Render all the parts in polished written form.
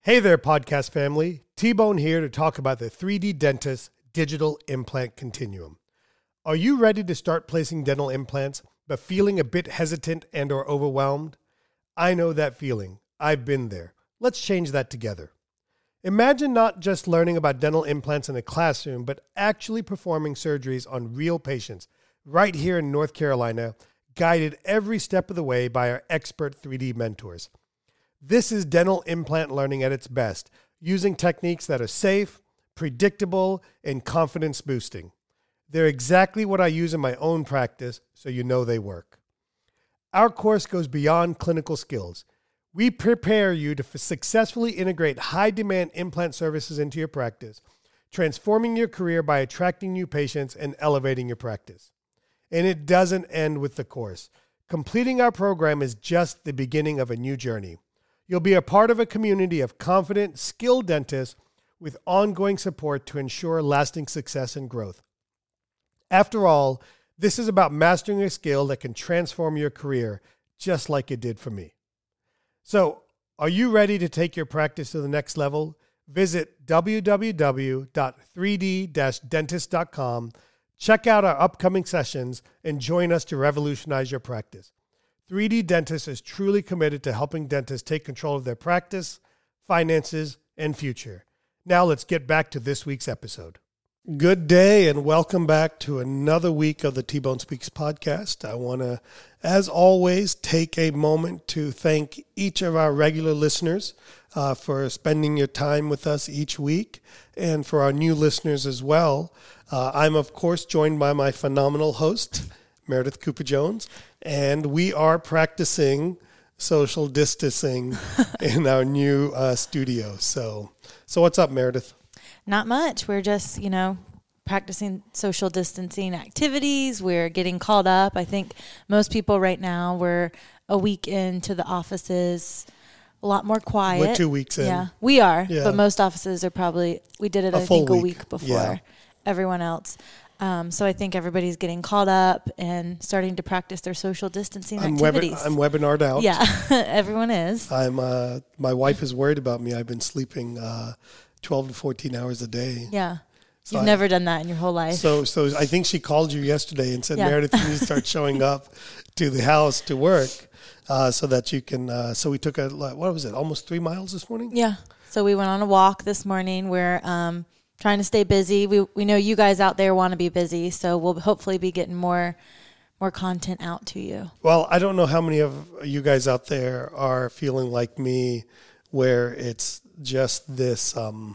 Hey there, podcast family. T-Bone here to talk about the 3D Dentist Digital Implant Continuum. Are you ready to start placing dental implants, but feeling a bit hesitant and or overwhelmed? I know that feeling. I've been there. Let's change that together. Imagine not just learning about dental implants in a classroom, but actually performing surgeries on real patients right here in North Carolina, guided every step of the way by our expert 3D mentors. This is dental implant learning at its best, using techniques that are safe, predictable, and confidence boosting. They're exactly what I use in my own practice, so you know they work. Our course goes beyond clinical skills. We prepare you to successfully integrate high-demand implant services into your practice, transforming your career by attracting new patients and elevating your practice. And it doesn't end with the course. Completing our program is just the beginning of a new journey. You'll be a part of a community of confident, skilled dentists with ongoing support to ensure lasting success and growth. After all, this is about mastering a skill that can transform your career, just like it did for me. So, are you ready to take your practice to the next level? Visit www.3d-dentist.com, check out our upcoming sessions, and join us to revolutionize your practice. 3D Dentist is truly committed to helping dentists take control of their practice, finances, and future. Now let's get back to this week's episode. Good day and welcome back to another week of the T-Bone Speaks podcast. I want to, as always, take a moment to thank each of our regular listeners for spending your time with us each week, and for our new listeners as well. I'm, of course, joined by my phenomenal host, Meredith Cooper-Jones, and we are practicing social distancing in our new studio. So what's up, Meredith? Not much. We're just, practicing social distancing activities. We're getting called up. I think most people right now, we're a week into the offices, a lot more quiet. We're 2 weeks in. Yeah, we are. Yeah. But most offices are probably, we did it, I think, a week before everyone else. So I think everybody's getting called up and starting to practice their social distancing activities. I'm webinared out. Yeah, everyone is. My wife is worried about me. I've been sleeping 12 to 14 hours a day. Yeah. So you've never done that in your whole life. So I think she called you yesterday and said, Meredith, you need to start showing up to the house to work so that you can. So we took almost 3 miles this morning? Yeah. So we went on a walk this morning. We're trying to stay busy. We know you guys out there want to be busy, so we'll hopefully be getting more content out to you. Well, I don't know how many of you guys out there are feeling like me, where it's just this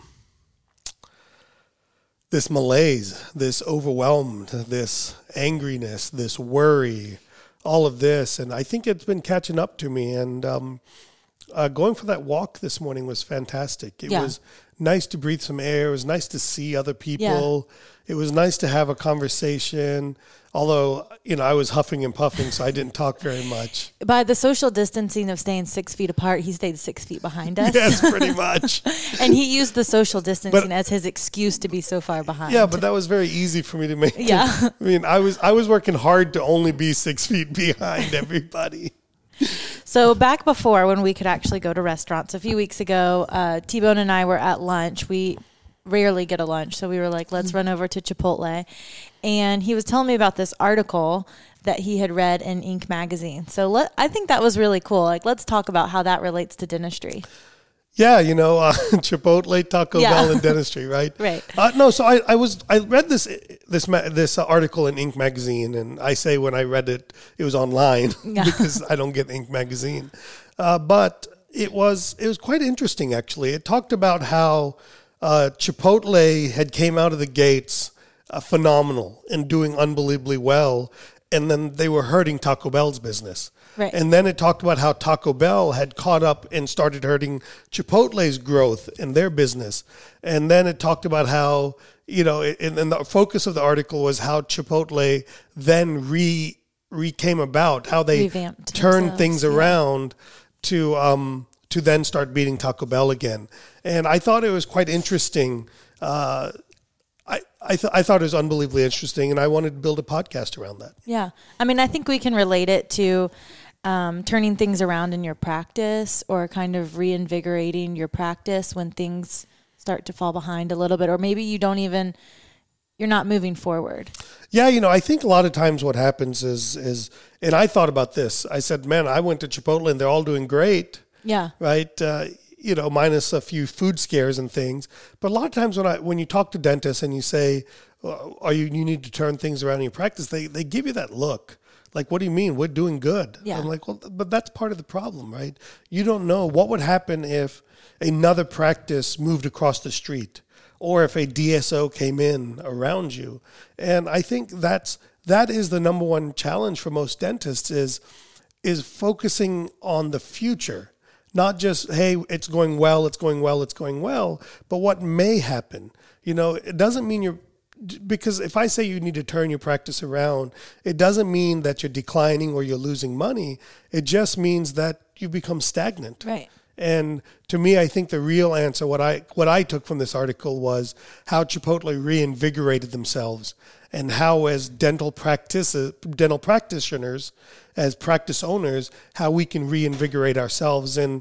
this malaise, this overwhelmed, this angriness, this worry, all of this. And I think it's been catching up to me. And going for that walk this morning was fantastic. It was nice to breathe some air. It was nice to see other people. Yeah. It was nice to have a conversation. Although, I was huffing and puffing, so I didn't talk very much. By the social distancing of staying 6 feet apart, he stayed 6 feet behind us. Yes, pretty much. And he used the social distancing as his excuse to be so far behind. Yeah, but that was very easy for me to make. Yeah. I was working hard to only be 6 feet behind everybody. So back before, when we could actually go to restaurants, a few weeks ago, T-Bone and I were at lunch. We rarely get a lunch, so we were like, let's run over to Chipotle. And he was telling me about this article that he had read in Inc. magazine. So I think that was really cool. Like, let's talk about how that relates to dentistry. Yeah, Chipotle, Taco Bell, and dentistry, right? Right. So I read this article in Inc. magazine, and I say when I read it, it was online because I don't get Inc. magazine. But it was quite interesting, actually. It talked about how Chipotle had came out of the gates phenomenal and doing unbelievably well, and then they were hurting Taco Bell's business. Right. And then it talked about how Taco Bell had caught up and started hurting Chipotle's growth in their business. And then it talked about how, and the focus of the article was how Chipotle then came about, how they revamped turned things around to then start beating Taco Bell again. And I thought it was quite interesting. I thought it was unbelievably interesting, and I wanted to build a podcast around that. Yeah. I mean, I think we can relate it to turning things around in your practice, or kind of reinvigorating your practice when things start to fall behind a little bit, or maybe you're not moving forward? Yeah, I think a lot of times what happens is, and I thought about this. I said, man, I went to Chipotle and they're all doing great. Yeah. Right. Minus a few food scares and things. But a lot of times when you talk to dentists and you say, you need to turn things around in your practice, they give you that look. Like, what do you mean? We're doing good. Yeah. I'm like, well, but that's part of the problem, right? You don't know what would happen if another practice moved across the street, or if a DSO came in around you. And I think that is the number one challenge for most dentists is focusing on the future. Not just, hey, it's going well, but what may happen. It doesn't mean because if I say you need to turn your practice around, it doesn't mean that you're declining or you're losing money. It just means that you become stagnant. Right. And to me, I think the real answer, what I took from this article, was how Chipotle reinvigorated themselves, and how, as dental practitioners, as practice owners, how we can reinvigorate ourselves. And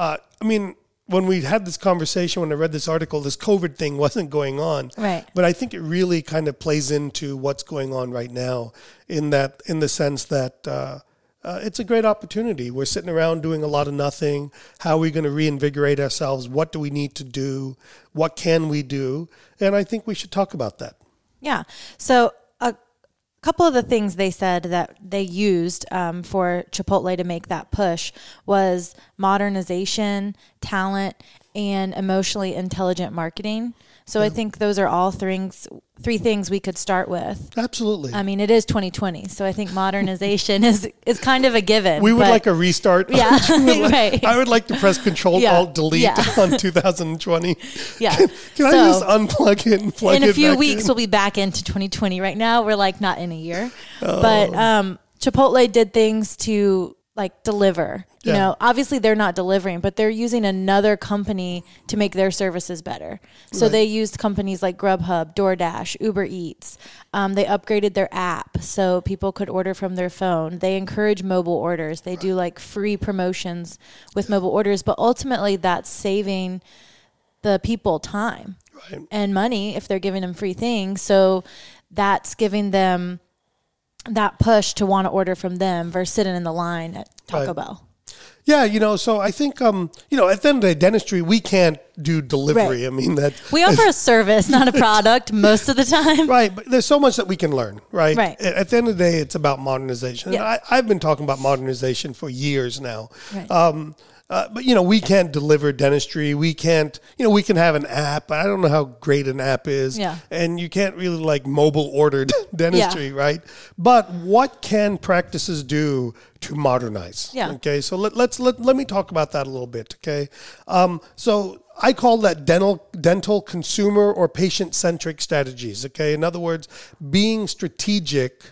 when we had this conversation, when I read this article, this COVID thing wasn't going on. Right. But I think it really kind of plays into what's going on right now in the sense that it's a great opportunity. We're sitting around doing a lot of nothing. How are we going to reinvigorate ourselves? What do we need to do? What can we do? And I think we should talk about that. Yeah. So a couple of the things they said that they used for Chipotle to make that push was modernization, talent, and emotionally intelligent marketing. So I think those are all three things we could start with. Absolutely. I mean, it is 2020, so I think modernization is kind of a given. We would like a restart. Yeah, right. I would like to press Control-Alt-Delete on 2020. Yeah. Can I just unplug it and plug it back in? In a few weeks, we'll be back into 2020. Right now, we're like not in a year. Oh. But Chipotle did things to deliver. You know, obviously they're not delivering, but they're using another company to make their services better. So they used companies like Grubhub, DoorDash, Uber Eats. They upgraded their app so people could order from their phone. They encourage mobile orders. They do free promotions with mobile orders, but ultimately that's saving the people time and money if they're giving them free things. So that's giving them that push to want to order from them versus sitting in the line at Taco Bell. Yeah, so I think, at the end of the day, dentistry, we can't do delivery. Right. I mean, that we offer a service, not a product most of the time. Right, but there's so much that we can learn, right? Right. At the end of the day, it's about modernization. Yeah. And I've been talking about modernization for years now. Right. But, we can't deliver dentistry. We can't, we can have an app. I don't know how great an app is. Yeah. And you can't really mobile ordered dentistry, right? But what can practices do to modernize? Yeah. Okay. So let me talk about that a little bit. Okay. So I call that dental consumer or patient-centric strategies. Okay. In other words, being strategic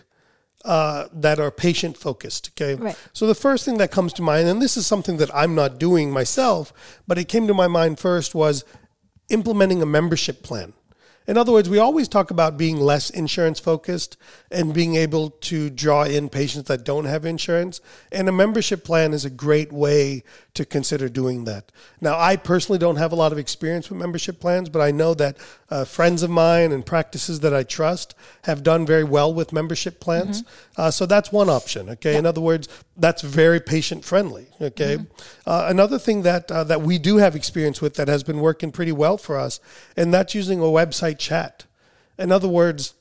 that are patient focused. Okay. Right. So the first thing that comes to mind, and this is something that I'm not doing myself, but it came to my mind first, was implementing a membership plan. In other words, we always talk about being less insurance focused and being able to draw in patients that don't have insurance. And a membership plan is a great way to consider doing that. Now, I personally don't have a lot of experience with membership plans, but I know that friends of mine and practices that I trust have done very well with membership plans. Mm-hmm. So that's one option. Okay. Yeah. In other words, that's very patient friendly. Okay. Mm-hmm. Another thing that we do have experience with that has been working pretty well for us, and that's using a website chat. In other words,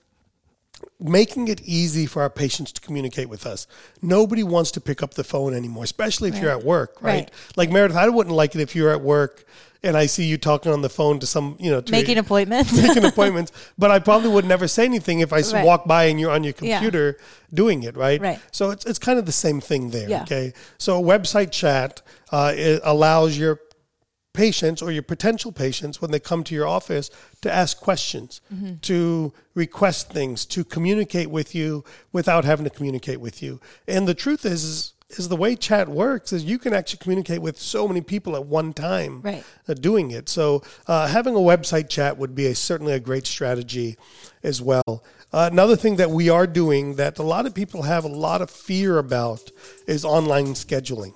making it easy for our patients to communicate with us. Nobody wants to pick up the phone anymore, especially if you're at work, right? Like Meredith, I wouldn't like it if you're at work and I see you talking on the phone to some, making appointments. But I probably would never say anything if I walk by and you're on your computer doing it, right? Right. So it's kind of the same thing there, yeah. Okay? So a website chat it allows your patients or your potential patients, when they come to your office, to ask questions, mm-hmm. to request things, to communicate with you without having to communicate with you. And the truth is the way chat works is you can actually communicate with so many people at one time doing it. So having a website chat would be certainly a great strategy as well. Another thing that we are doing that a lot of people have a lot of fear about is online scheduling.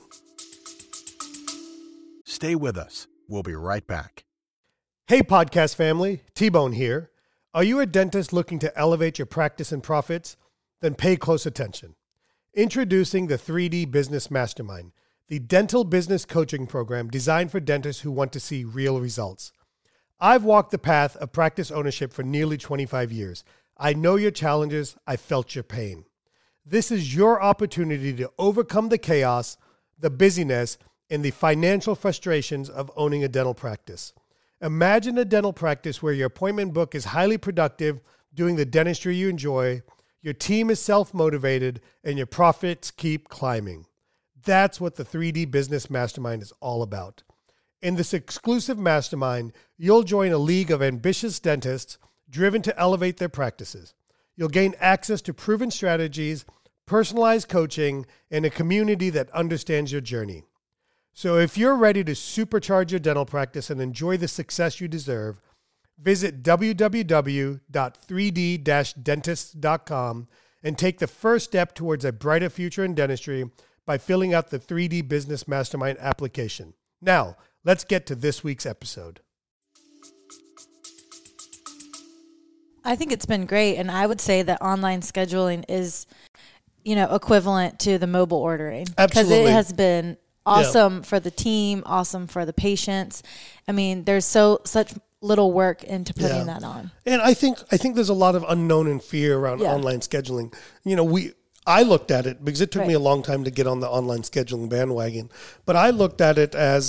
Stay with us. We'll be right back. Hey, podcast family, T-Bone here. Are you a dentist looking to elevate your practice and profits? Then pay close attention. Introducing the 3D Business Mastermind, the dental business coaching program designed for dentists who want to see real results. I've walked the path of practice ownership for nearly 25 years. I know your challenges. I felt your pain. This is your opportunity to overcome the chaos, the busyness, and the financial frustrations of owning a dental practice. Imagine a dental practice where your appointment book is highly productive, doing the dentistry you enjoy, your team is self-motivated, and your profits keep climbing. That's what the 3D Business Mastermind is all about. In this exclusive mastermind, you'll join a league of ambitious dentists driven to elevate their practices. You'll gain access to proven strategies, personalized coaching, and a community that understands your journey. So if you're ready to supercharge your dental practice and enjoy the success you deserve, visit www.3d-dentist.com and take the first step towards a brighter future in dentistry by filling out the 3D Business Mastermind application. Now, let's get to this week's episode. I think it's been great, and I would say that online scheduling is, equivalent to the mobile ordering. Because it has been awesome for the team, awesome for the patients. I mean, there's such little work into putting that on. And I think there's a lot of unknown and fear around online scheduling. I looked at it because it took me a long time to get on the online scheduling bandwagon, but I looked at it as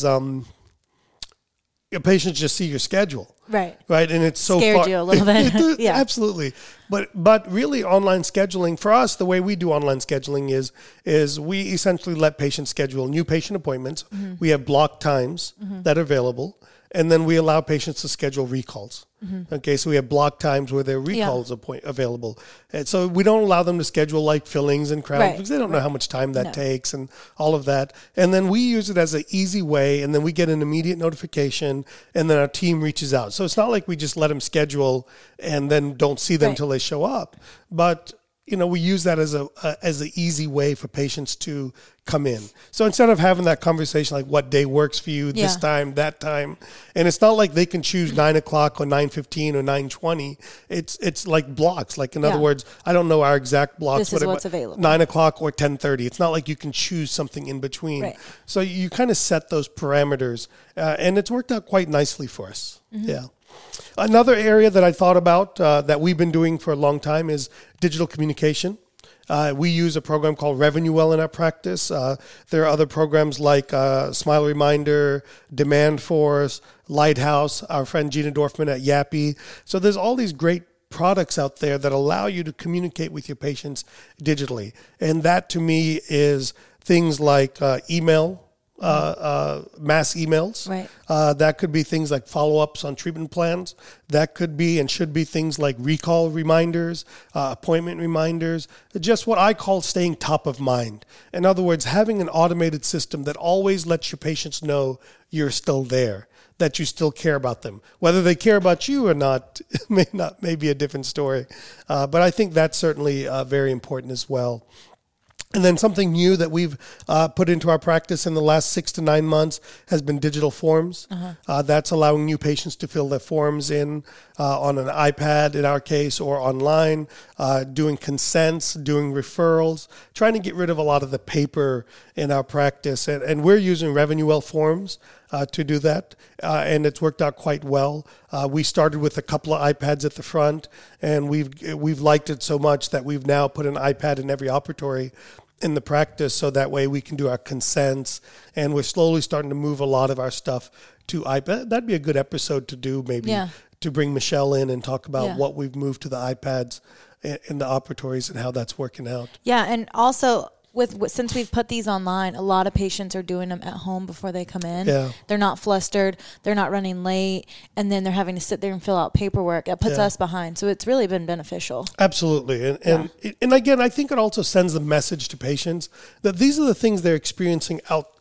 your patients just see your schedule. Right. And it's so scared you a little bit. Yeah, absolutely. But really online scheduling for us, the way we do online scheduling is we essentially let patients schedule new patient appointments. Mm-hmm. We have block times that are available. And then we allow patients to schedule recalls. Mm-hmm. Okay, so we have block times where there are recalls available. And so we don't allow them to schedule like fillings and crowns because they don't know how much time that takes and all of that. And then we use it as an easy way, and then we get an immediate notification, and then our team reaches out. So it's not like we just let them schedule and then don't see them until they show up. But we use that as an easy way for patients to come in. So instead of having that conversation like what day works for you, this time, that time, and it's not like they can choose 9 o'clock or 9:15 or 9:20. It's like blocks. Like in other words, I don't know our exact blocks. This is what's available. 9 o'clock or 10:30. It's not like you can choose something in between. Right. So you kind of set those parameters, and it's worked out quite nicely for us. Mm-hmm. Yeah. Another area that I thought about that we've been doing for a long time is digital communication. We use a program called RevenueWell in our practice. There are other programs like Smile Reminder, Demand Force, Lighthouse, our friend Gina Dorfman at Yappy. So there's all these great products out there that allow you to communicate with your patients digitally. And that to me is things like email, mass emails. Right. That could be things like follow-ups on treatment plans. That could be and should be things like recall reminders, appointment reminders, just what I call staying top of mind. In other words, having an automated system that always lets your patients know you're still there, that you still care about them. Whether they care about you or not may be a different story. But I think that's certainly very important as well. And then something new that we've put into our practice in the last 6 to 9 months has been digital forms. That's allowing new patients to fill their forms in on an iPad in our case or online, doing consents, doing referrals, trying to get rid of a lot of the paper in our practice. And we're using RevenueWell forms to do that, and it's worked out quite well. We started with a couple of iPads at the front, and we've liked it so much that we've now put an iPad in every operatory in the practice, so that way we can do our consents, and we're slowly starting to move a lot of our stuff to iPad. That'd be a good episode to do, maybe, to bring Michelle in and talk about what we've moved to the iPads in the operatories and how that's working out. Yeah, and also since we've put these online, a lot of patients are doing them at home before they come in. Yeah. They're not flustered. They're not running late. And then they're having to sit there and fill out paperwork. It puts us behind. So it's really been beneficial. Absolutely. And again, I think it also sends the message to patients that these are the things they're experiencing out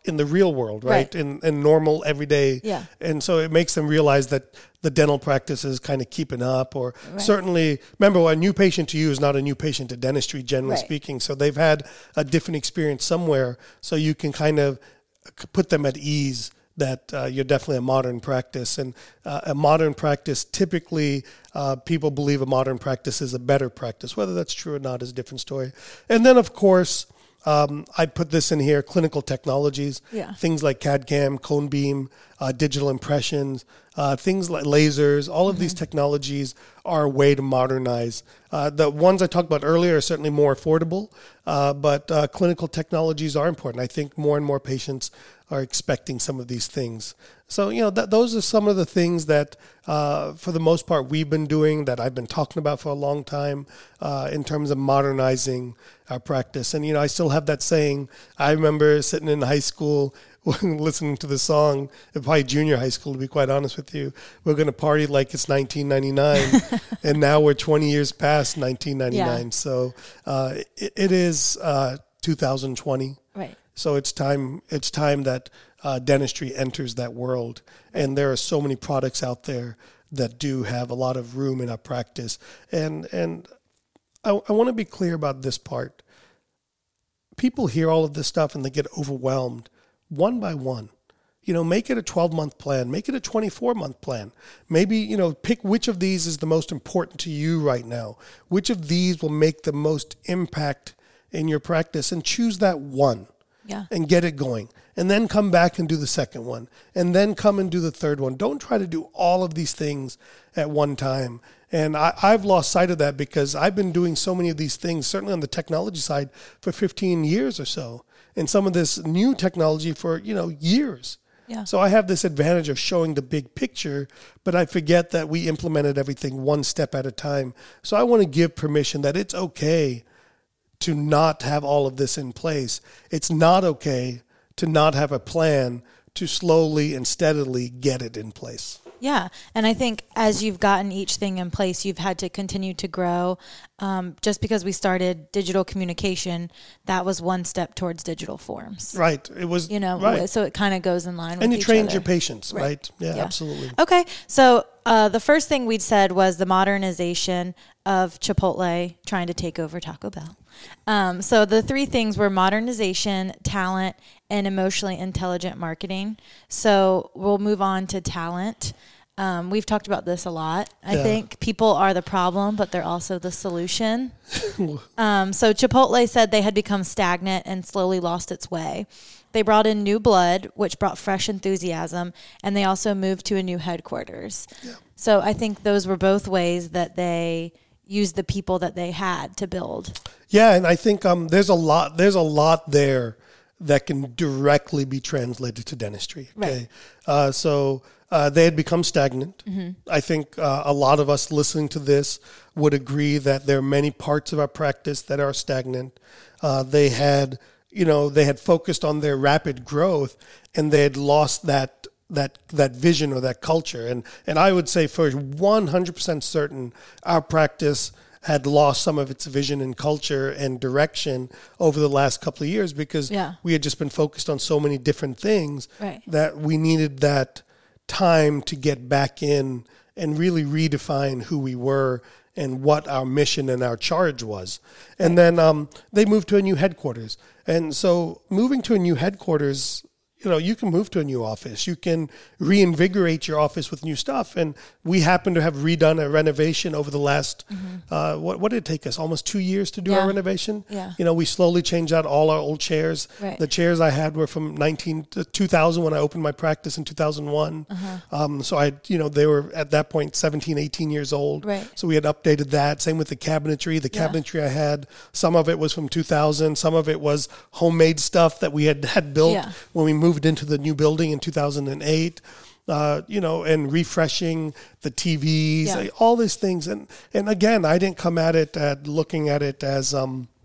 in the real world, right? Right. In normal everyday. Yeah. And so it makes them realize that the dental practice is kind of keeping up, or Right. certainly, remember, a new patient to you is not a new patient to dentistry, generally Right. speaking. So they've had a different experience somewhere, so you can kind of put them at ease that you're definitely a modern practice. And a modern practice, typically people believe a modern practice is a better practice. Whether that's true or not is a different story. And then, of course, I put this in here, clinical technologies, Yeah. things like CAD/CAM, cone beam, digital impressions, things like lasers. All of these technologies are a way to modernize. The ones I talked about earlier are certainly more affordable, but clinical technologies are important. I think more and more patients are expecting some of these things. So, those are some of the things that, for the most part, we've been doing, that I've been talking about for a long time, in terms of modernizing our practice. And, I still have that saying. I remember sitting in high school listening to the song, probably junior high school, to be quite honest with you. We're going to party like it's 1999, and now we're 20 years past 1999. Yeah. So it is 2020. Right. So it's time that dentistry enters that world. And there are so many products out there that do have a lot of room in our practice. And I want to be clear about this part. People hear all of this stuff and they get overwhelmed one by one. Make it a 12-month plan. Make it a 24-month plan. Maybe, pick which of these is the most important to you right now. Which of these will make the most impact in your practice, and choose that one. Yeah. And get it going. And then come back and do the second one. And then come and do the third one. Don't try to do all of these things at one time. And I've lost sight of that because I've been doing so many of these things, certainly on the technology side, for 15 years or so. And some of this new technology for, years. Yeah. So I have this advantage of showing the big picture, but I forget that we implemented everything one step at a time. So I want to give permission that it's okay to not have all of this in place. It's not okay to not have a plan to slowly and steadily get it in place. Yeah. And I think as you've gotten each thing in place, you've had to continue to grow. Just because we started digital communication, that was one step towards digital forms. Right. It was, right. So it kind of goes in line with and you each trained other. your patients, right? Yeah, absolutely. Okay. So the first thing we'd said was the modernization of Chipotle trying to take over Taco Bell. So the three things were modernization, talent, and emotionally intelligent marketing. So we'll move on to talent. We've talked about this a lot. I think people are the problem, but they're also the solution. So Chipotle said they had become stagnant and slowly lost its way. They brought in new blood, which brought fresh enthusiasm, and they also moved to a new headquarters. Yeah. So I think those were both ways that they used the people that they had to build. Yeah, and I think there's a lot there that can directly be translated to dentistry. Okay, right. So they had become stagnant. Mm-hmm. I think a lot of us listening to this would agree that there are many parts of our practice that are stagnant. They had focused on their rapid growth, and they had lost that vision or that culture. And I would say for 100% certain, our practice had lost some of its vision and culture and direction over the last couple of years because we had just been focused on so many different things that we needed that time to get back in and really redefine who we were and what our mission and our charge was. And then they moved to a new headquarters. And so moving to a new headquarters, you can move to a new office. You can reinvigorate your office with new stuff. And we happen to have redone a renovation over the last, what did it take us? Almost 2 years to do our renovation. Yeah. We slowly changed out all our old chairs. Right. The chairs I had were from 2000 when I opened my practice in 2001. So they were at that point 17, 18 years old. Right. So we had updated that. Same with the cabinetry. The cabinetry I had, some of it was from 2000. Some of it was homemade stuff that we had built when we moved into the new building in 2008, and refreshing the TVs, all these things. And again, I didn't come at it looking at it as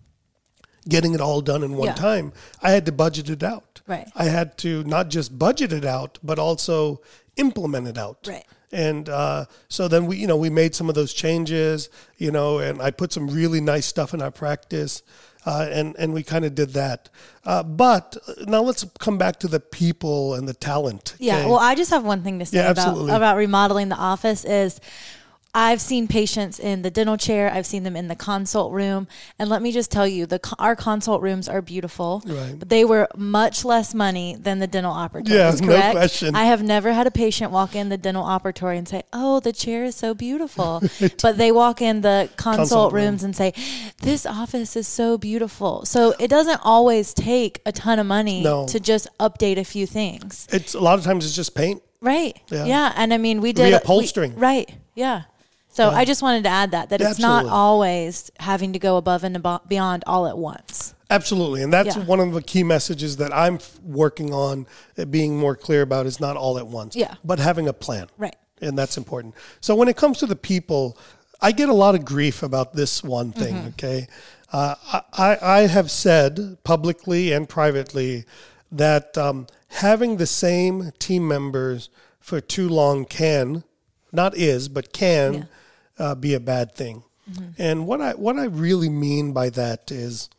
getting it all done in one time. I had to budget it out. Right. I had to not just budget it out, but also implement it out. Right. And so then we made some of those changes, and I put some really nice stuff in our practice. And we kind of did that. But now let's come back to the people and the talent. Yeah. Okay? Well, I just have one thing to say about remodeling the office is I've seen patients in the dental chair. I've seen them in the consult room. And let me just tell you, our consult rooms are beautiful. Right. But they were much less money than the dental operatory. Yeah, correct? no question. I have never had a patient walk in the dental operatory and say, oh, the chair is so beautiful. But they walk in the consult rooms and say, this office is so beautiful. So it doesn't always take a ton of money to just update a few things. It's a lot of times it's just paint. Right. Yeah. And I mean, we did reupholstering. Right. Yeah. So I just wanted to add that it's not always having to go above and beyond all at once. Absolutely. And that's one of the key messages that I'm working on being more clear about is not all at once, but having a plan. Right. And that's important. So when it comes to the people, I get a lot of grief about this one thing, okay? I have said publicly and privately that having the same team members for too long can be a bad thing. And what I really mean by that is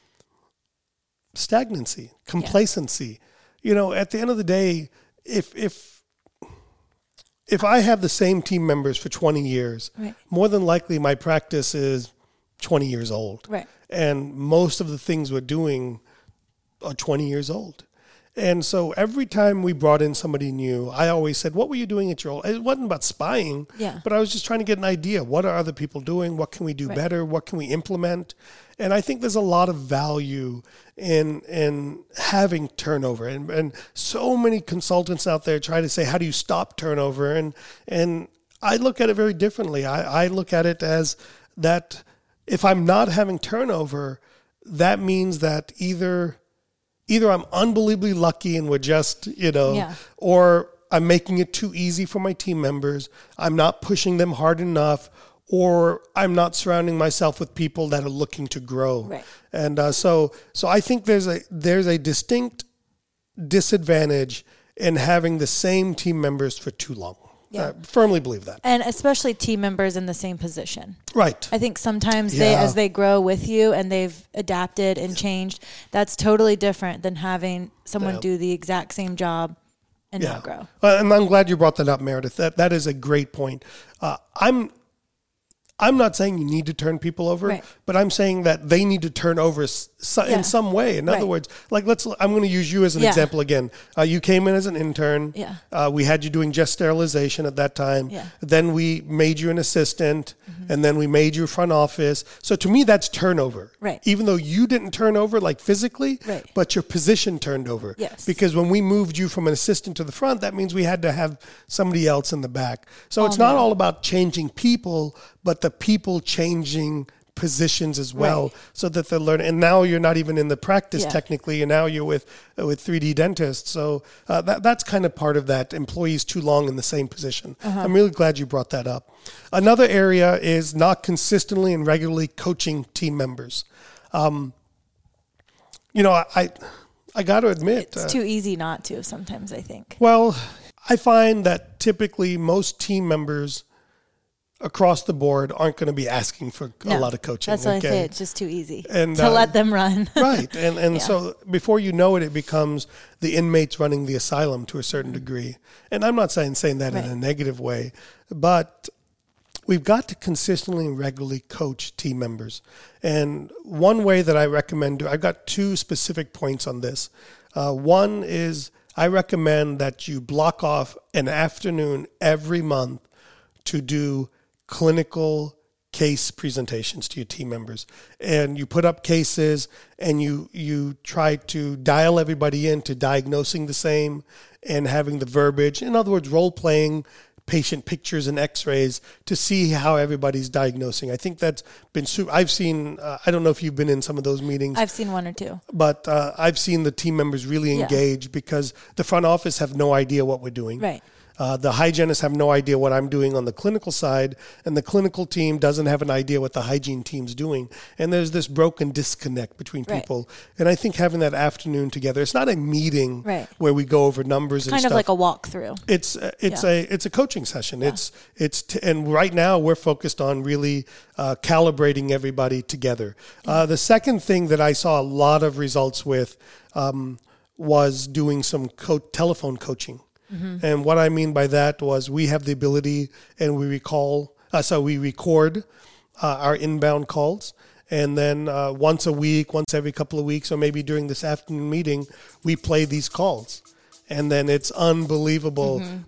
stagnancy, complacency. You know, at the end of the day, if I have the same team members for 20 years, more than likely my practice is 20 years old. Right. And most of the things we're doing are 20 years old. And so every time we brought in somebody new, I always said, what were you doing at your old? It wasn't about spying, but I was just trying to get an idea. What are other people doing? What can we do better? What can we implement? And I think there's a lot of value in having turnover. And so many consultants out there try to say, how do you stop turnover? And I look at it very differently. I look at it as that if I'm not having turnover, that means that either I'm unbelievably lucky and we're just, or I'm making it too easy for my team members. I'm not pushing them hard enough, or I'm not surrounding myself with people that are looking to grow. Right. And so I think there's a distinct disadvantage in having the same team members for too long. Yeah. I firmly believe that. And especially team members in the same position. Right. I think sometimes as they grow with you and they've adapted and changed, that's totally different than having someone do the exact same job and not grow. And I'm glad you brought that up, Meredith. That is a great point. I'm not saying you need to turn people over, but I'm saying that they need to turn over in some way. In other words, like I'm going to use you as an example again. You came in as an intern. We had you doing just sterilization at that time. Then we made you an assistant, and then we made you front office. So to me, that's turnover. Right. Even though you didn't turn over like physically, but your position turned over. Yes. Because when we moved you from an assistant to the front, that means we had to have somebody else in the back. So it's not all about changing people, but the people changing positions as well, so that they're learning. And now you're not even in the practice technically, and now you're with 3D dentists. So that's kind of part of that. Employees too long in the same position. I'm really glad you brought that up. Another area is not consistently and regularly coaching team members. I got to admit, it's too easy not to sometimes, I think. Well, I find that typically most team members across the board aren't going to be asking for a lot of coaching. That's what I say. It's just too easy and, to let them run. Right. And so before you know it, it becomes the inmates running the asylum to a certain degree. And I'm not saying that in a negative way, but we've got to consistently and regularly coach team members. And one way that I recommend, I've got two specific points on this. One is I recommend that you block off an afternoon every month to do clinical case presentations to your team members, and you put up cases and you try to dial everybody into diagnosing the same and having the verbiage. In other words, role playing patient pictures and x-rays to see how everybody's diagnosing. I think that's been I've seen, I don't know if you've been in some of those meetings. I've seen one or two. But I've seen the team members really engage because the front office have no idea what we're doing. Right. The hygienists have no idea what I'm doing on the clinical side, and the clinical team doesn't have an idea what the hygiene team's doing. And there's this broken disconnect between people. And I think having that afternoon together, it's not a meeting where we go over numbers and kind stuff. of like a walkthrough. It's a coaching session. Yeah. And right now we're focused on really calibrating everybody together. The second thing that I saw a lot of results with was doing some telephone coaching. Mm-hmm. And what I mean by that was we have the ability, and we record our inbound calls, and then once a week, once every couple of weeks, or maybe during this afternoon meeting, we play these calls, and then it's unbelievable. Mm-hmm.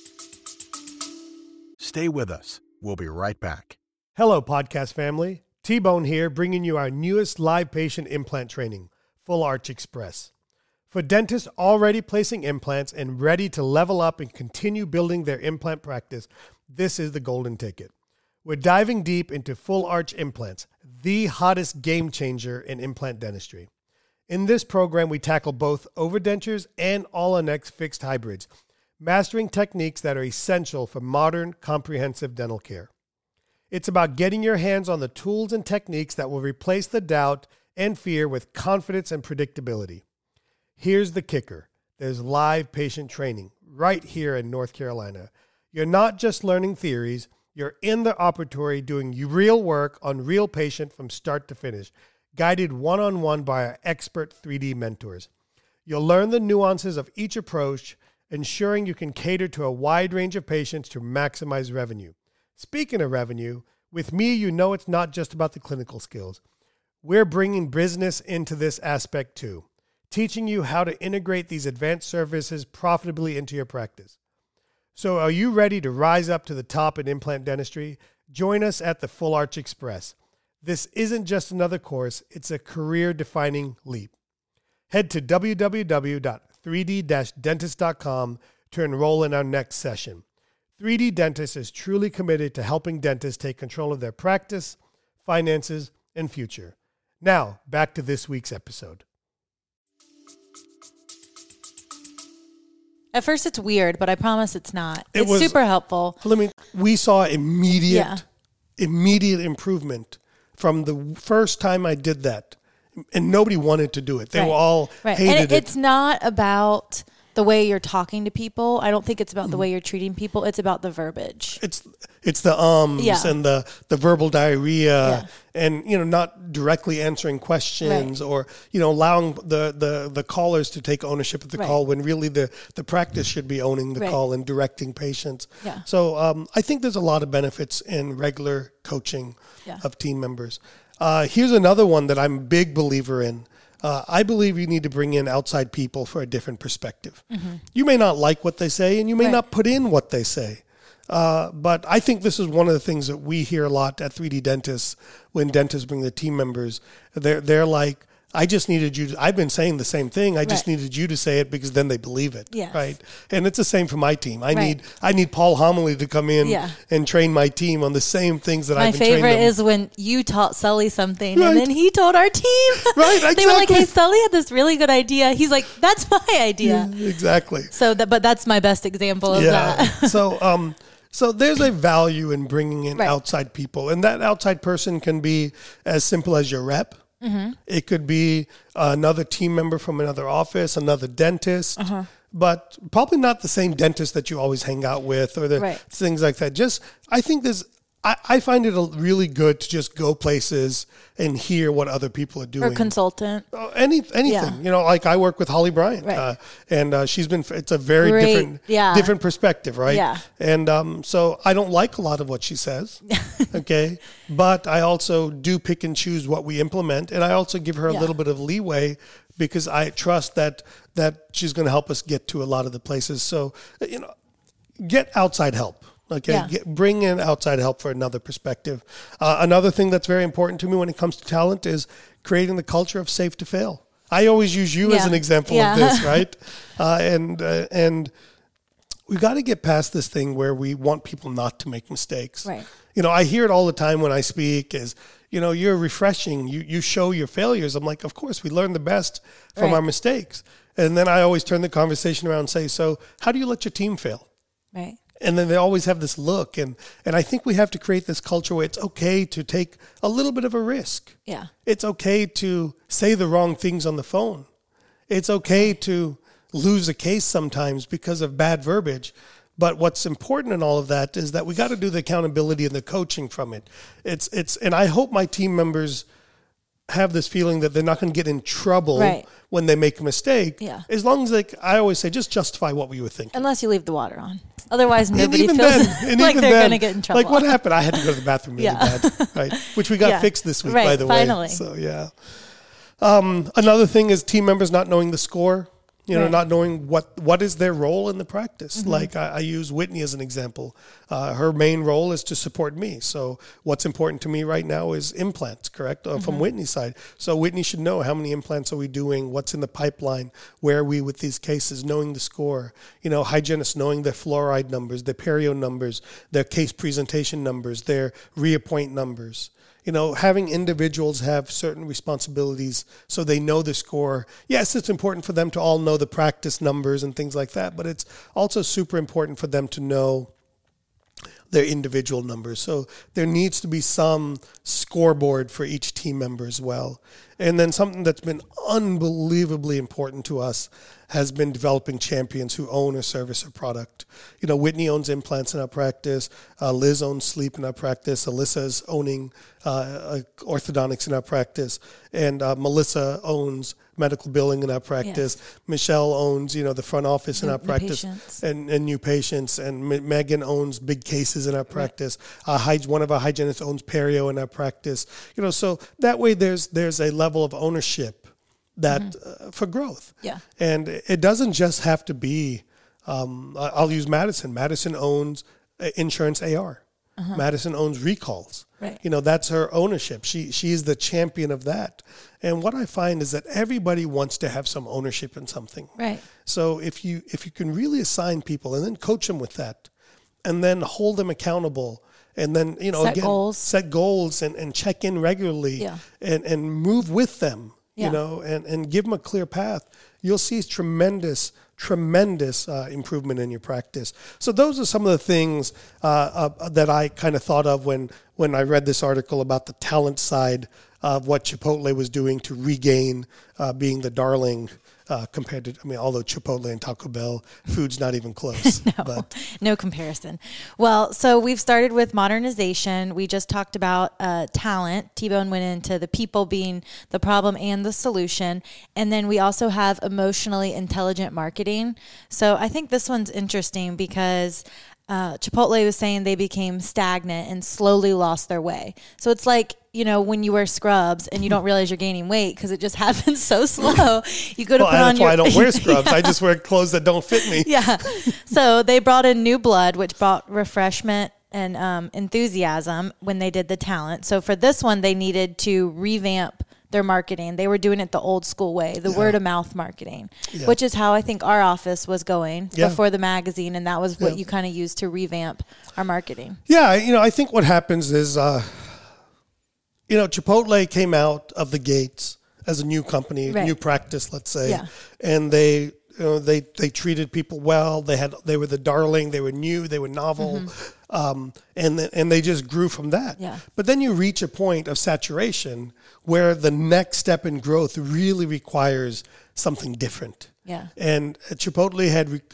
Stay with us. We'll be right back. Hello, podcast family. T-Bone here, bringing you our newest live patient implant training, Full Arch Express. For dentists already placing implants and ready to level up and continue building their implant practice, this is the golden ticket. We're diving deep into full arch implants, the hottest game changer in implant dentistry. In this program, we tackle both overdentures and all-on-X fixed hybrids, mastering techniques that are essential for modern, comprehensive dental care. It's about getting your hands on the tools and techniques that will replace the doubt and fear with confidence and predictability. Here's the kicker. There's live patient training right here in North Carolina. You're not just learning theories. You're in the operatory doing real work on real patient from start to finish, guided one-on-one by our expert 3D mentors. You'll learn the nuances of each approach, ensuring you can cater to a wide range of patients to maximize revenue. Speaking of revenue, with me, you know it's not just about the clinical skills. We're bringing business into this aspect too, teaching you how to integrate these advanced services profitably into your practice. So are you ready to rise up to the top in implant dentistry? Join us at the Full Arch Express. This isn't just another course, it's a career-defining leap. Head to www.3d-dentist.com to enroll in our next session. 3D Dentist is truly committed to helping dentists take control of their practice, finances, and future. Now, back to this week's episode. At first it's weird, but I promise it's not. It's super helpful. We saw immediate improvement from the first time I did that. And nobody wanted to do it. They were all hated it. It's not about the way you're talking to people. I don't think it's about the way you're treating people. It's about the verbiage. It's the and the verbal diarrhea and, not directly answering questions or, allowing the callers to take ownership of the call when really the practice should be owning the call and directing patients. Yeah. So I think there's a lot of benefits in regular coaching of team members. Here's another one that I'm a big believer in. I believe you need to bring in outside people for a different perspective. Mm-hmm. You may not like what they say, and you may not put in what they say. But I think this is one of the things that we hear a lot at 3D Dentists when dentists bring the team members. They're like, I just needed you to, I've been saying the same thing. I just needed you to say it because then they believe it. Yes. Right. And it's the same for my team. I need Paul Homily to come in and train my team on the same things that I've been training them. My favorite is when you taught Sully something and then he told our team. Right. Exactly. They were like, hey, Sully had this really good idea. He's like, that's my idea. Yeah, exactly. But that's my best example of that. So there's a value in bringing in outside people, and that outside person can be as simple as your rep. Mm-hmm. It could be another team member from another office, another dentist, but probably not the same dentist that you always hang out with or things like that. I think I find it really good to just go places and hear what other people are doing. Or consultant. Anything. Yeah. Like I work with Holly Bryant. And it's a very different perspective, right? Yeah. And so I don't like a lot of what she says, okay? But I also do pick and choose what we implement. And I also give her a little bit of leeway because I trust that she's going to help us get to a lot of the places. So, get outside help. Okay, bring in outside help for another perspective. Another thing that's very important to me when it comes to talent is creating the culture of safe to fail. I always use you as an example of this, right? And we got to get past this thing where we want people not to make mistakes. Right. I hear it all the time when I speak is, you're refreshing. You show your failures. I'm like, of course, we learn the best from our mistakes. And then I always turn the conversation around and say, so how do you let your team fail? Right. And then they always have this look. And I think we have to create this culture where it's okay to take a little bit of a risk. Yeah. It's okay to say the wrong things on the phone. It's okay to lose a case sometimes because of bad verbiage. But what's important in all of that is that we got to do the accountability and the coaching from it. And I hope my team members have this feeling that they're not going to get in trouble when they make a mistake. Yeah. As long as I always say, just justify what you were thinking. Unless you leave the water on. Otherwise, nobody feels like they're going to get in trouble. Like what happened? I had to go to the bathroom really bad, right? Which we got fixed this week, by the way. Finally. So, yeah. Another thing is team members not knowing the score. Not knowing what is their role in the practice. Mm-hmm. Like I use Whitney as an example. Her main role is to support me. So what's important to me right now is implants, correct? From Whitney's side. So Whitney should know how many implants are we doing, what's in the pipeline, where are we with these cases, knowing the score. Hygienists knowing their fluoride numbers, their perio numbers, their case presentation numbers, their reappoint numbers. Having individuals have certain responsibilities so they know the score. Yes, it's important for them to all know the practice numbers and things like that, but it's also super important for them to know their individual numbers. So there needs to be some scoreboard for each team member as well. And then something that's been unbelievably important to us has been developing champions who own or service a product. Whitney owns implants in our practice. Liz owns sleep in our practice. Alyssa's owning orthodontics in our practice. And Melissa owns medical billing in our practice. Yes. Michelle owns, the front office in our practice and new patients. And Megan owns big cases in our practice. One of our hygienists owns perio in our practice. So that way there's a level of ownership that for growth. Yeah. And it doesn't just have to be, I'll use Madison. Madison owns insurance AR. Madison owns recalls. Right. That's her ownership. She is the champion of that. And what I find is that everybody wants to have some ownership in something. Right. So if you can really assign people and then coach them with that and then hold them accountable and then, set goals and check in regularly and move with them. And give them a clear path, you'll see tremendous improvement in your practice. So those are some of the things that I kind of thought of when I read this article about the talent side of what Chipotle was doing to regain being the darling compared to, although Chipotle and Taco Bell, food's not even close. No comparison. Well, so we've started with modernization. We just talked about talent. T-Bone went into the people being the problem and the solution. And then we also have emotionally intelligent marketing. So I think this one's interesting because Chipotle was saying they became stagnant and slowly lost their way. So it's like, when you wear scrubs and you don't realize you're gaining weight because it just happens so slow. You go to put on that's why I don't wear scrubs. I just wear clothes that don't fit me. Yeah. So they brought in new blood, which brought refreshment and enthusiasm when they did the talent. So for this one, they needed to revamp their marketing. They were doing it the old school way, the word of mouth marketing, which is how I think our office was going before the magazine. And that was what you kind of used to revamp our marketing. Yeah. I think what happens is, Chipotle came out of the gates as a new company, new practice, let's say, and they treated people well. They were the darling. They were new. They were novel, and they just grew from that. Yeah. But then you reach a point of saturation where the next step in growth really requires something different. Yeah. And Chipotle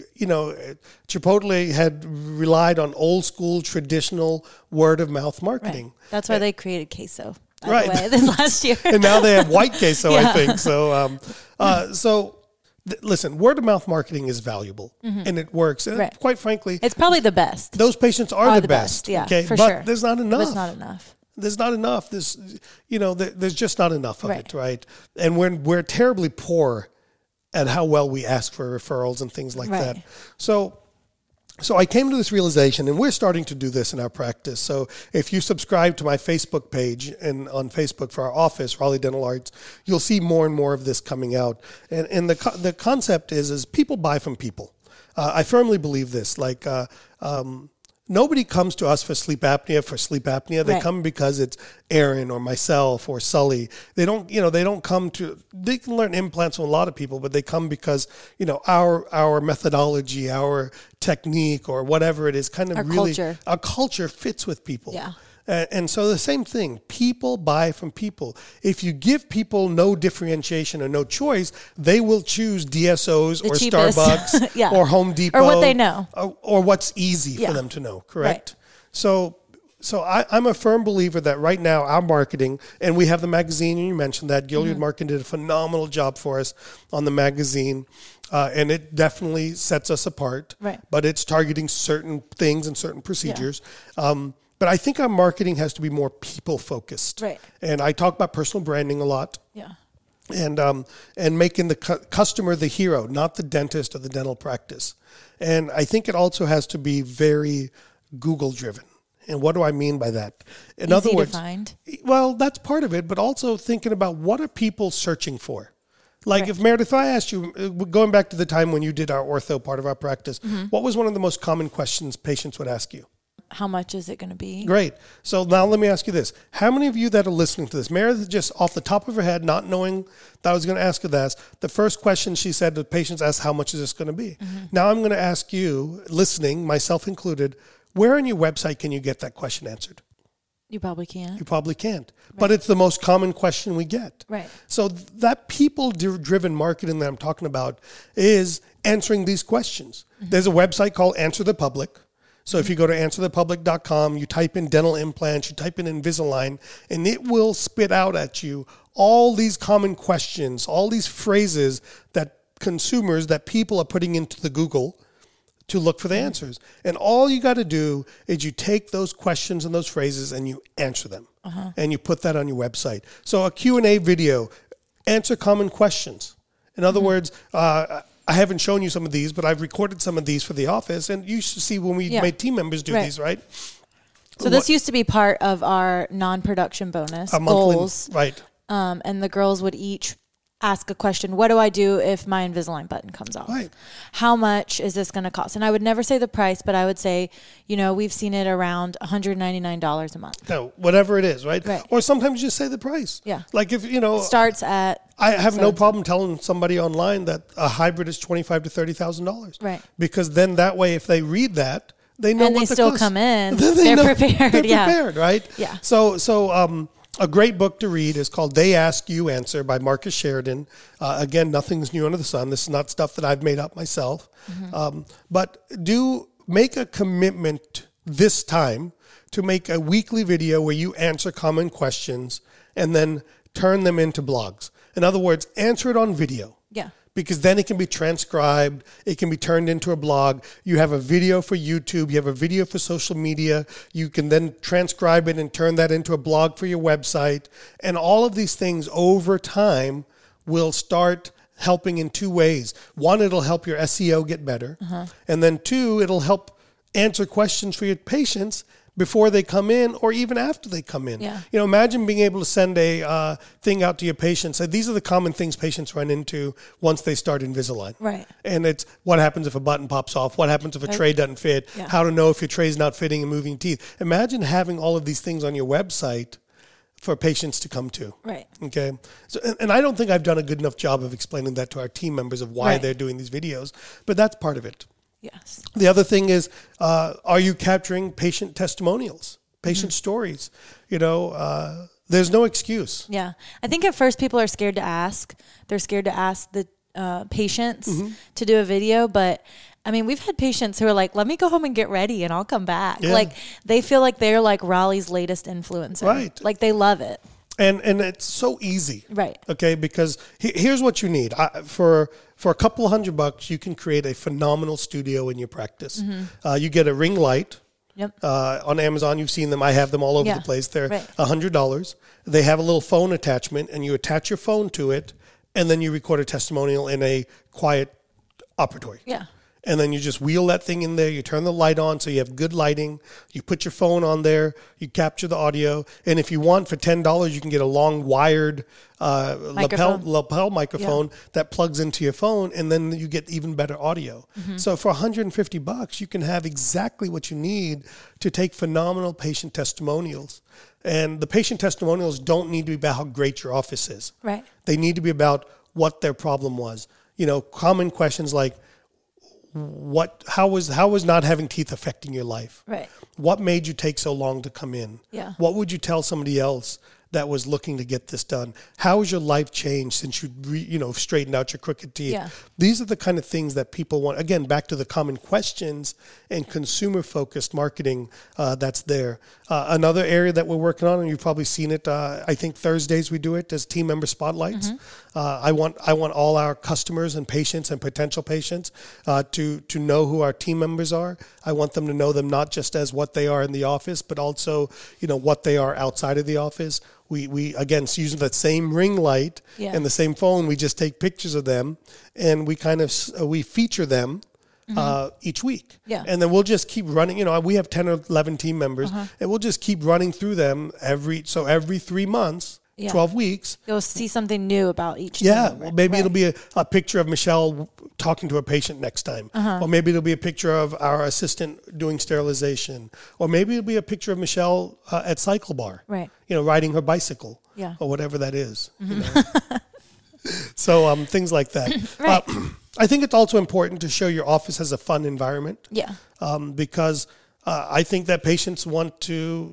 had relied on old school traditional word of mouth marketing. Right. That's why they created queso. By the way, this last year. And now they have white queso, I think. So, listen, word of mouth marketing is valuable and it works. And quite frankly, it's probably the best. Those patients are the best. Yeah, okay? for but sure. There's not enough. There's not enough. There's not enough. There's just not enough of it, right? And we're terribly poor at how well we ask for referrals and things like that. So I came to this realization, and we're starting to do this in our practice. So if you subscribe to my Facebook page and on Facebook for our office, Raleigh Dental Arts, you'll see more and more of this coming out. And the concept is people buy from people. I firmly believe this. nobody comes to us for sleep apnea. They Right. come because it's Aaron or myself or Sully. They don't come to, they can learn implants from a lot of people, but they come because, our methodology, our technique or whatever it is kind of Our really, culture. our culture fits with people. Yeah. And so the same thing, people buy from people. If you give people no differentiation or no choice, they will choose DSOs or cheapest. Starbucks Yeah. or Home Depot. Or what they know. Or what's easy Yeah. for them to know, correct? Right. So I'm a firm believer that right now our marketing, and we have the magazine, and you mentioned that, Gilead Marketing did a phenomenal job for us on the magazine, and it definitely sets us apart. Right. But it's targeting certain things and certain procedures. But I think our marketing has to be more people focused. Right. And I talk about personal branding a lot. Yeah. And making the customer the hero, not the dentist or the dental practice. And I think it also has to be very Google driven. And what do I mean by that? In other Easy words, to find. well, that's part of it, but also thinking about what are people searching for? Like Right. if Meredith, I asked you, going back to the time when you did our ortho part of our practice, what was one of the most common questions patients would ask you? How much is it going to be? Great. So now let me ask you this. How many of you that are listening to this, Meredith, just off the top of her head, not knowing that I was going to ask her this, the first question she said to patients asked, how much is this going to be? Now I'm going to ask you, listening, myself included, where on your website can you get that question answered? You probably can't. You probably can't. But it's the most common question we get. Right. So that people-driven marketing that I'm talking about is answering these questions. There's a website called Answer the Public. So if you go to answerthepublic.com, you type in dental implants, you type in Invisalign, and it will spit out at you all these common questions, all these phrases that consumers, that people are putting into the Google to look for the answers. And all you got to do is you take those questions and those phrases and you answer them. And you put that on your website. So a Q&A video, answer common questions. In other words, I haven't shown you some of these, but I've recorded some of these for the office, and you should see when we made team members do these, right? So this used to be part of our non-production bonus goals. Right. And the girls would each ask a question. What do I do if my Invisalign button comes off? Right. How much is this going to cost? And I would never say the price, but I would say, we've seen it around $199 a month. No, whatever it is, right? Right. Or sometimes just say the price. Yeah. Like if, Starts at... I have no problem telling somebody online that a hybrid is $25,000 to $30,000. Right. Because then that way, if they read that, they know And what they the still cost. come in. Then They're know- prepared. They're Yeah. prepared, right? Yeah. So a great book to read is called They Ask You Answer by Marcus Sheridan. Again, nothing's new under the sun. This is not stuff that I've made up myself. But do make a commitment this time to make a weekly video where you answer common questions and then turn them into blogs. In other words, answer it on video. Yeah. Because then it can be transcribed. It can be turned into a blog. You have a video for YouTube. You have a video for social media. You can then transcribe it and turn that into a blog for your website. And all of these things over time will start helping in two ways. One, it'll help your SEO get better. And then two, it'll help answer questions for your patients before they come in or even after they come in. Yeah. Imagine being able to send a thing out to your patients. Say, these are the common things patients run into once they start Invisalign. Right. And it's what happens if a button pops off, what happens if a tray doesn't fit, Yeah. how to know if your tray's not fitting and moving teeth. Imagine having all of these things on your website for patients to come to. Right. Okay. So, and I don't think I've done a good enough job of explaining that to our team members of why Right. they're doing these videos, but that's part of it. Yes. The other thing is, are you capturing patient testimonials, patient stories? There's no excuse. Yeah. I think at first people are scared to ask. They're scared to ask the patients to do a video. But I mean, we've had patients who are like, let me go home and get ready and I'll come back. Yeah. Like they feel like they're like Raleigh's latest influencer. Right. Like they love it. And it's so easy. Right. Okay, because here's what you need. For a couple of $100, you can create a phenomenal studio in your practice. You get a ring light. Yep. On Amazon, you've seen them. I have them all over the place. They're right. $100. They have a little phone attachment, and you attach your phone to it, and then you record a testimonial in a quiet operatory. Yeah. And then you just wheel that thing in there. You turn the light on so you have good lighting. You put your phone on there. You capture the audio. And if you want, for $10, you can get a long wired lapel microphone that plugs into your phone, and then you get even better audio. So for $150, you can have exactly what you need to take phenomenal patient testimonials. And the patient testimonials don't need to be about how great your office is. Right. They need to be about what their problem was. Common questions like, how was not having teeth affecting your life? Right. What made you take so long to come in? Yeah. What would you tell somebody else that was looking to get this done? How has your life changed since you straightened out your crooked teeth? Yeah. These are the kind of things that people want. Again, back to the common questions and consumer-focused marketing that's there. Another area that we're working on, and you've probably seen it, I think Thursdays we do it as team member spotlights. I want all our customers and patients and potential patients to know who our team members are. I want them to know them not just as what they are in the office, but also what they are outside of the office. We again, using that same ring light and the same phone, we just take pictures of them and we we feature them each week. Yeah. And then we'll just keep running. We have 10 or 11 team members and we'll just keep running through them every 3 months. 12 weeks. You'll see something new about each team member. Well, maybe it'll be a picture of Michelle talking to a patient next time. Or maybe it'll be a picture of our assistant doing sterilization. Or maybe it'll be a picture of Michelle at Cycle Bar. Right. Riding her bicycle. Yeah. Or whatever that is. So things like that. Right. I think it's also important to show your office as a fun environment. Yeah. Because I think that patients want to,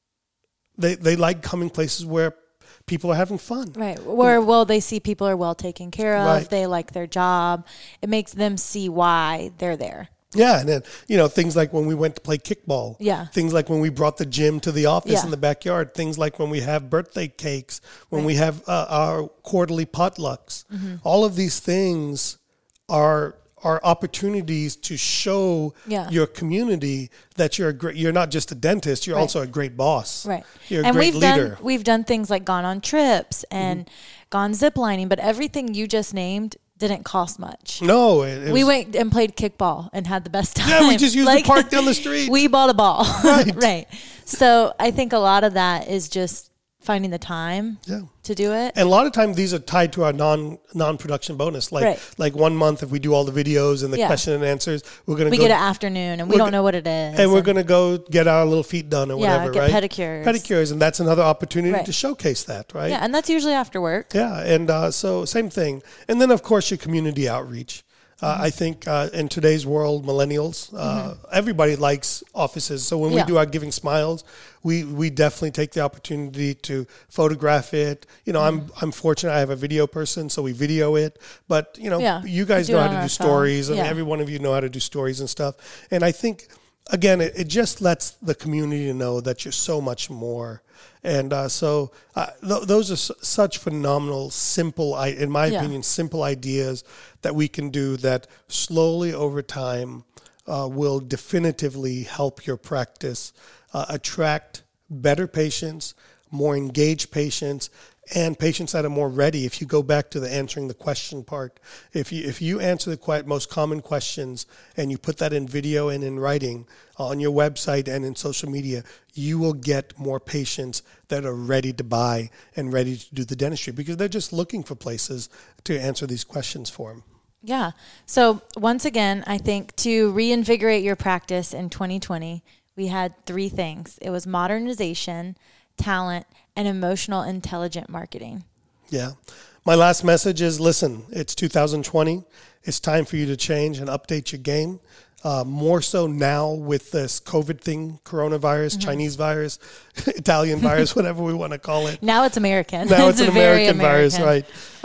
they like coming places where people are having fun. Right. They see people are well taken care of. Right. They like their job. It makes them see why they're there. Yeah. And then, things like when we went to play kickball. Yeah. Things like when we brought the gym to the office in the backyard. Things like when we have birthday cakes, when we have our quarterly potlucks. All of these things are opportunities to show your community that you're not just a dentist, you're also a great boss. Right. You're a great leader. We've done things like gone on trips and gone ziplining, but everything you just named didn't cost much. No. We went and played kickball and had the best time. Yeah, we just used the park down the street. We bought a ball. Right. Right. So I think a lot of that is just finding the time to do it. And a lot of times these are tied to our non-production bonus. Like 1 month, if we do all the videos and the question and answers, we get an afternoon and we don't know what it is. And we're going to go get our little feet done or whatever, get right? pedicures. And that's another opportunity to showcase that, right? Yeah, and that's usually after work. Yeah, and so same thing. And then, of course, your community outreach. I think in today's world, millennials, everybody likes offices. So when we do our Giving Smiles, we definitely take the opportunity to photograph it. I'm fortunate I have a video person, so we video it. But, you guys know how to do stories, and every one of you know how to do stories and stuff. And I think, again, it just lets the community know that you're so much more. And so those are such phenomenal, simple, in my opinion, simple ideas that we can do that slowly over time will definitively help your practice attract better patients, more engaged patients, and patients that are more ready. If you go back to the answering the question part, if you answer the most common questions and you put that in video and in writing on your website and in social media, you will get more patients that are ready to buy and ready to do the dentistry because they're just looking for places to answer these questions for them. Yeah. So once again, I think to reinvigorate your practice in 2020, we had 3 things. It was modernization, talent, and emotional intelligent marketing. Yeah. My last message is, listen, it's 2020. It's time for you to change and update your game. More so now with this COVID thing, coronavirus, Chinese virus, Italian virus, whatever we want to call it. Now it's American. Now it's an American virus, right?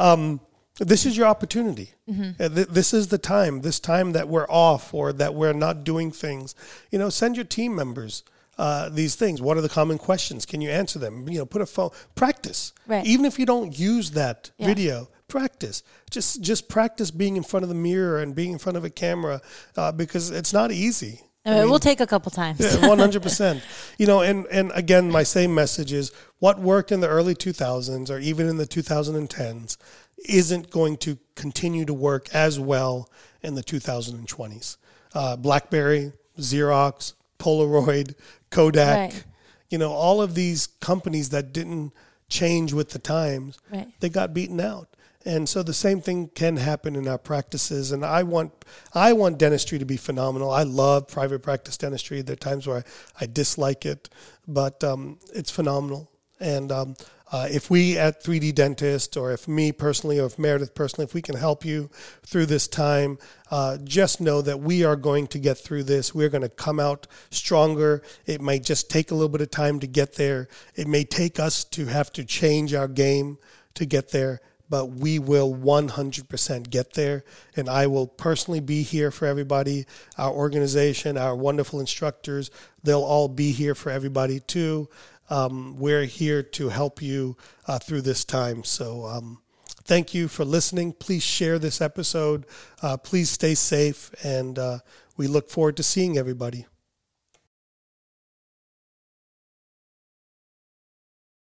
This is your opportunity. This is the time, this time that we're off or that we're not doing things. Send your team members these things. What are the common questions? Can you answer them? Put a phone, practice. Right. Even if you don't use that video, practice. Just practice being in front of the mirror and being in front of a camera because it's not easy. It will take a couple times. Yeah, 100%. And again, my same message is what worked in the early 2000s or even in the 2010s isn't going to continue to work as well in the 2020s. BlackBerry, Xerox, Polaroid, Kodak, Right. All of these companies that didn't change with the times, Right. they got beaten out. And so the same thing can happen in our practices. And I want dentistry to be phenomenal. I love private practice dentistry. There are times where I dislike it, but it's phenomenal. And if we at 3D Dentist, or if me personally, or if Meredith personally, if we can help you through this time, just know that we are going to get through this. We're going to come out stronger. It might just take a little bit of time to get there. It may take us to have to change our game to get there, but we will 100% get there. And I will personally be here for everybody. Our organization, our wonderful instructors, they'll all be here for everybody too. We're here to help you through this time. So thank you for listening. Please share this episode. Please stay safe. And we look forward to seeing everybody.